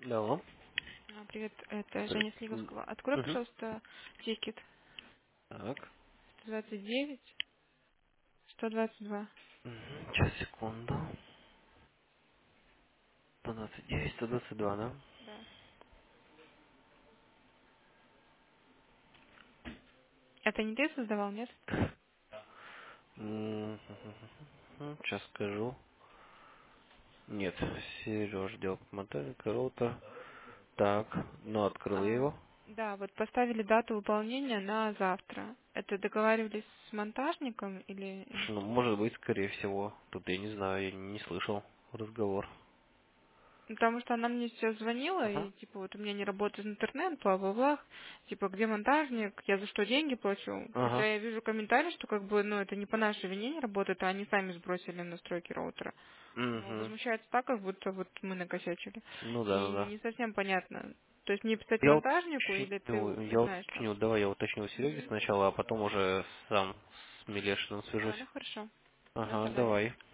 Алло. Привет, это Привет. Женя с Лиговского. Открой, Угу. пожалуйста, тикет Так. 129, 122. Сейчас, секунду. 129, 122, да? Да. Это не ты создавал, нет? Сейчас скажу. Нет, Сереж делал модель, роутер. Так, ну открыл я А, его. да, вот поставили дату выполнения на завтра. Это договаривались с монтажником или... Ну, может быть, скорее всего. Тут я не знаю, я не слышал разговор. Потому что она мне сейчас звонила, Ага. и типа вот у меня не работает интернет, бла-бла-бла, типа где монтажник, я за что деньги плачу. Хотя Ага. я вижу комментарий, что как бы, ну, это не по нашей вине не работает, а они сами сбросили настройки роутера. Но Угу. возмущается так, как будто вот мы накосячили. Ну да, И ну да. не совсем понятно. То есть мне писать Я монтажнику или ты уточню, узнаешь там? давай я уточню у Сереги Мгм. сначала, а потом уже сам с Милешиным Ну свяжусь. хорошо. Ну Ага, давай. давай.